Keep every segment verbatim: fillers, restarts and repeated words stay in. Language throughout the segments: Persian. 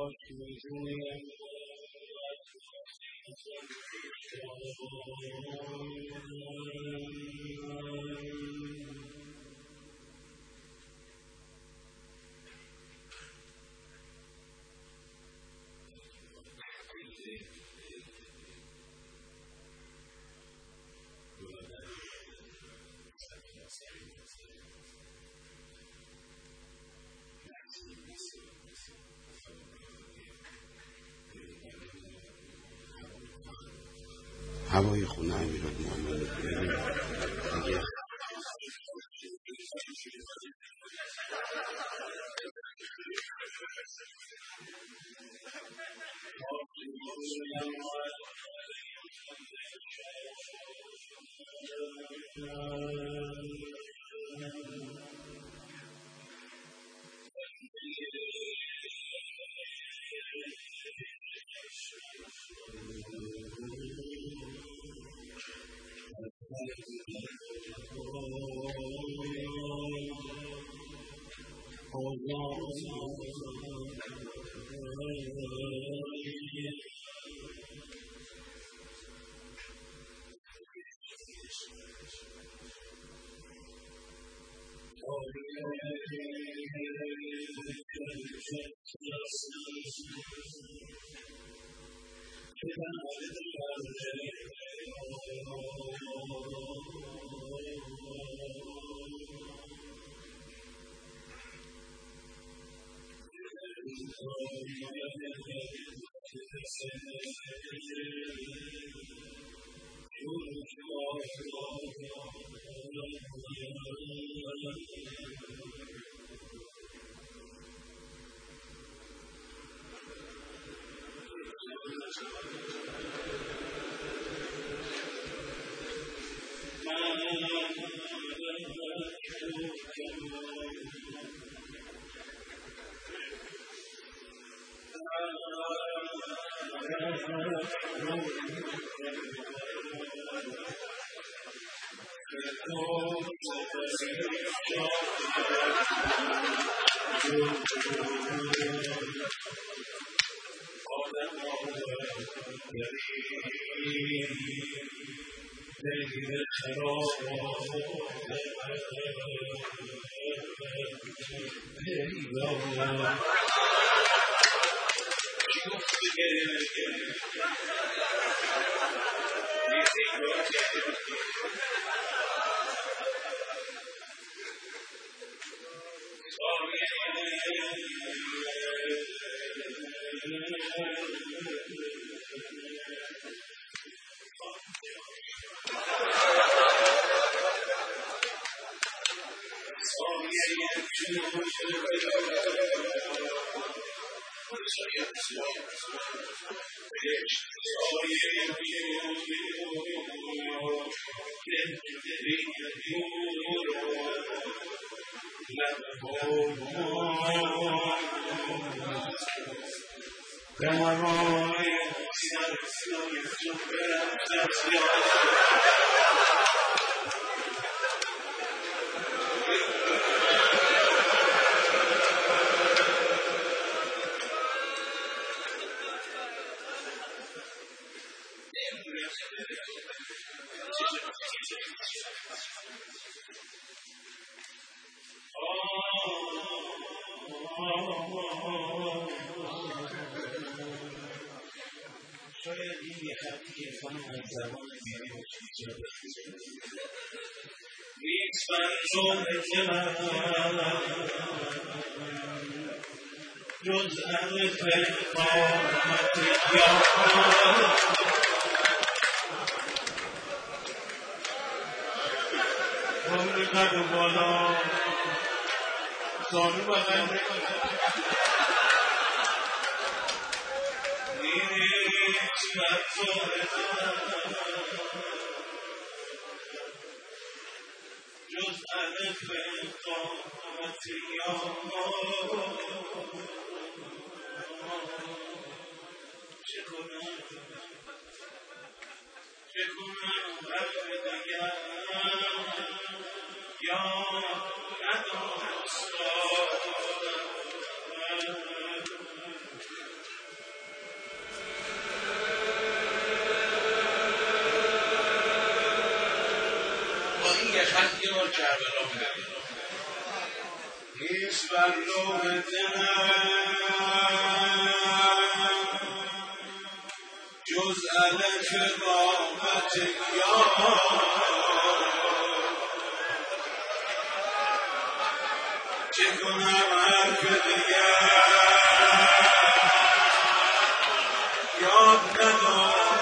هوای خونه امیرالمومنین دیگه کربلا نیست بر لوح دلم جز الف قامت یار چه کنم حرف دیگر یاد ندارم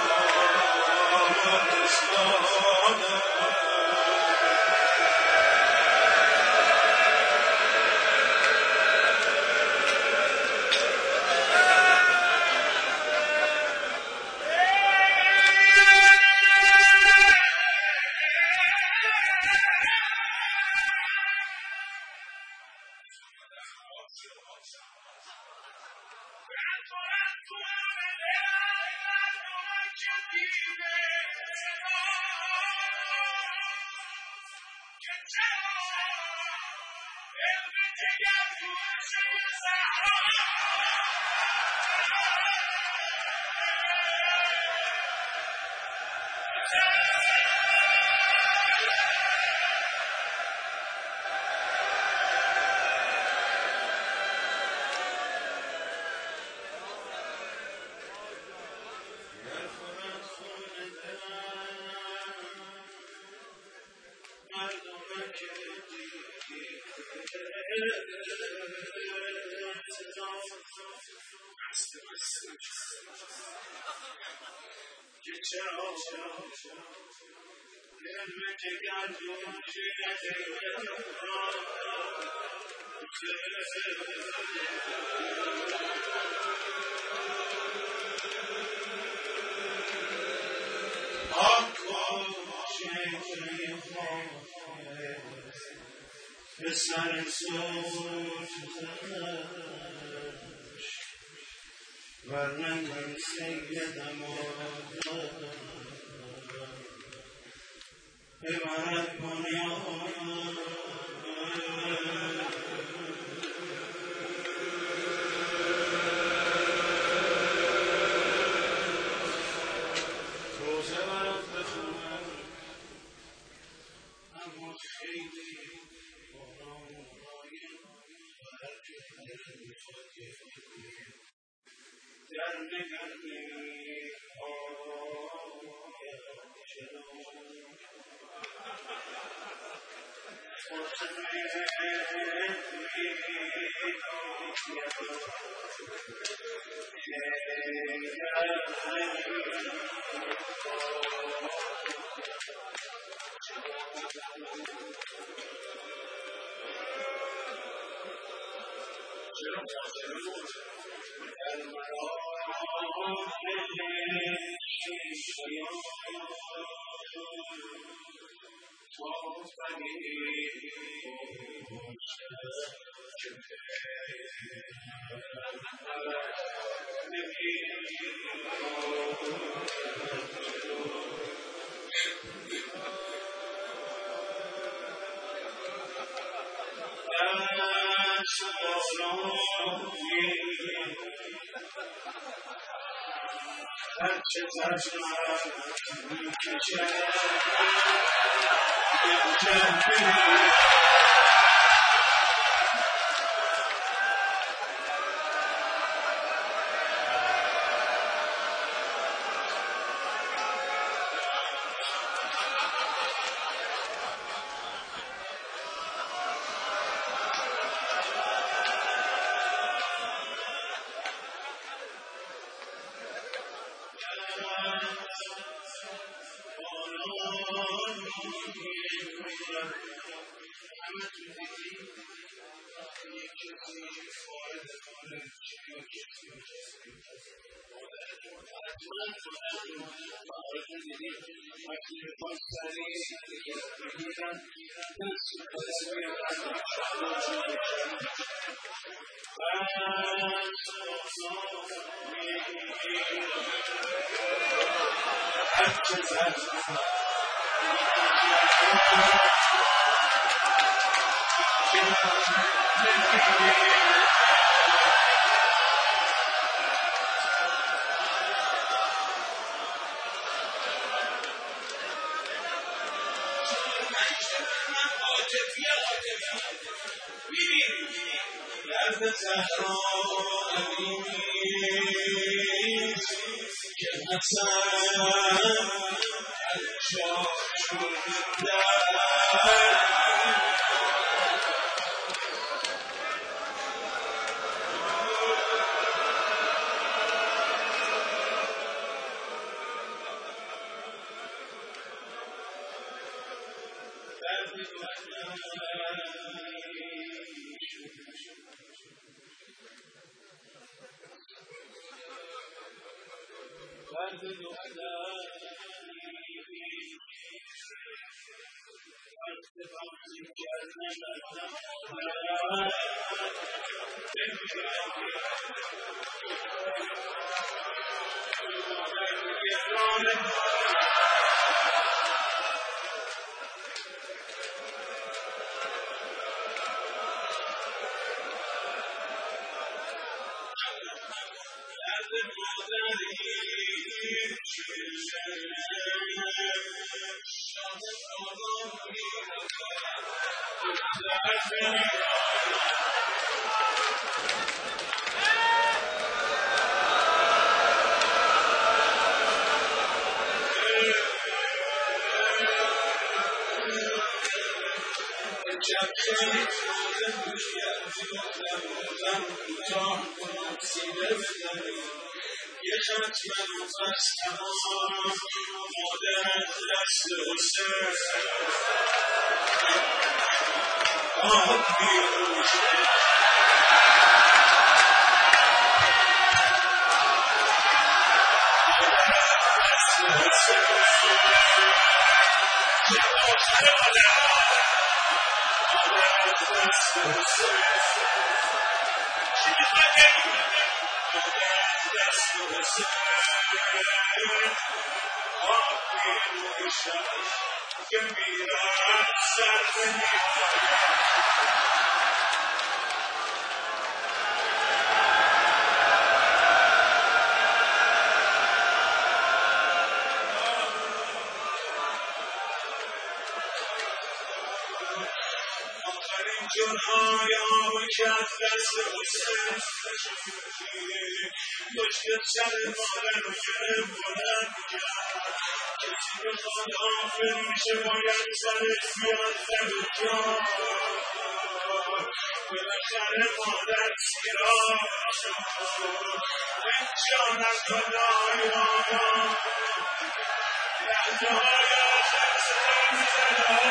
به سر سوچ ورنگم سیدم آدم ببرد بنیان روزه برات بخونم اما خیلی باران رایم و هر که دل میخواد در نگردی آید چرا هرچه زجرم میکشم زهرا امینی که حسن الشاه شد در یه خط منو پس تمام مادرت دست حسین آب بیروشه دست حسین شب آخر مادر مادرت دست حسین چی میخوای بگی دست حسین آب بیروشه که میرم سر آخرین جرهای آب کرد دست حسین مشکل سر مادر رو گرم بلند کرد کسی بخواد آفر میشه باید سرش بیاد در جان بالاخره مادر سیراب شد این جانم خدای آیا لحظه های آخر صدا میزنه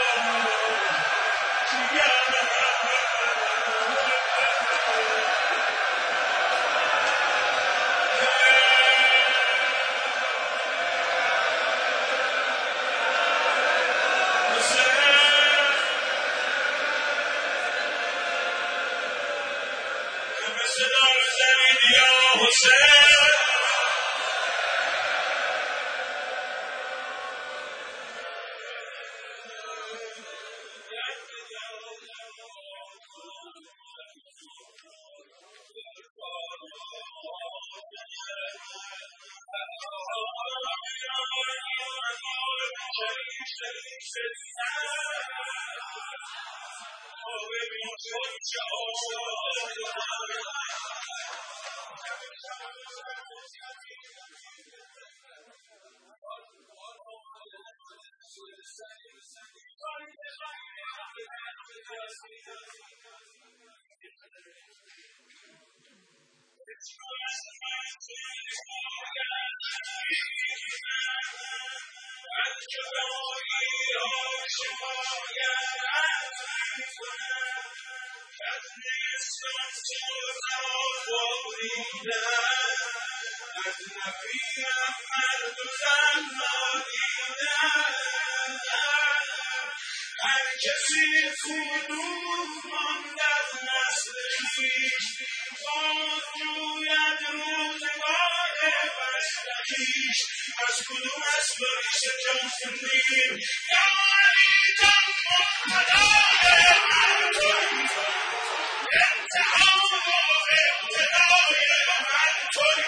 کسی کدوم ماند از نسل خویش باز جوید روزگار بستگیش از کدوم اسبابیش جان خوندیم یا علی جان مقتدای من توی انتها و ابتدای من توی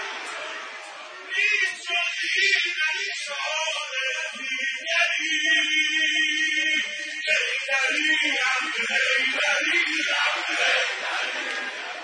نیست جز این انسان دیگری Hey,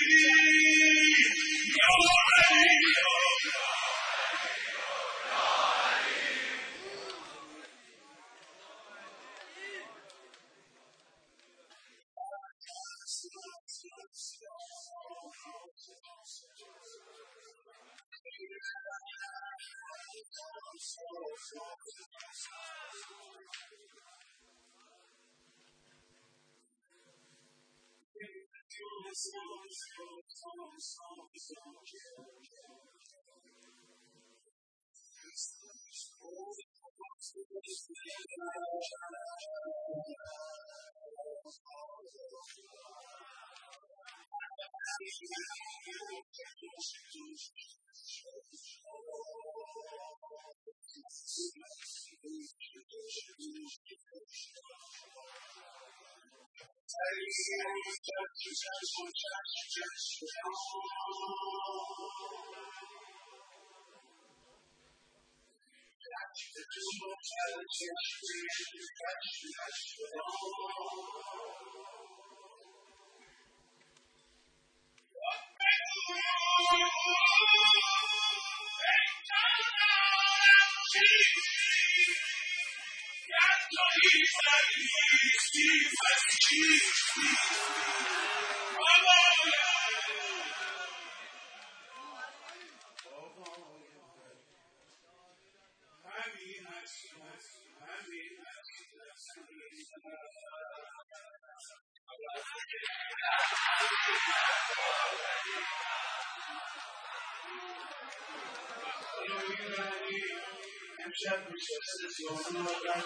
امشب نشسته زیانون را رد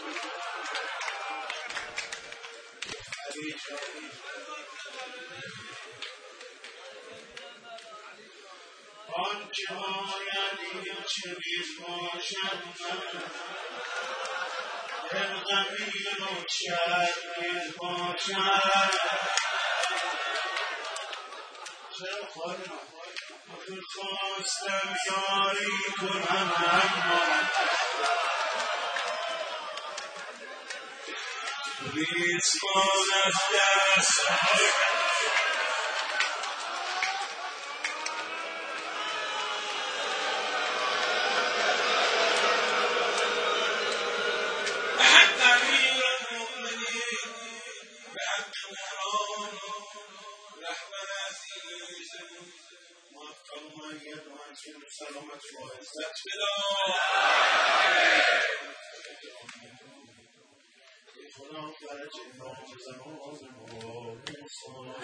آن که باید این چه بیز باشد من دل غمین و شرمیز باشد چرا خواهدم آخر خواستم یاری کنم اما ریسمان از دست به حق امیر المؤمنین به حق مهران رهبر عزیز موفق و مؤید و منصور سلامت و عزت بدا خدا فرج ناز زمان و موسان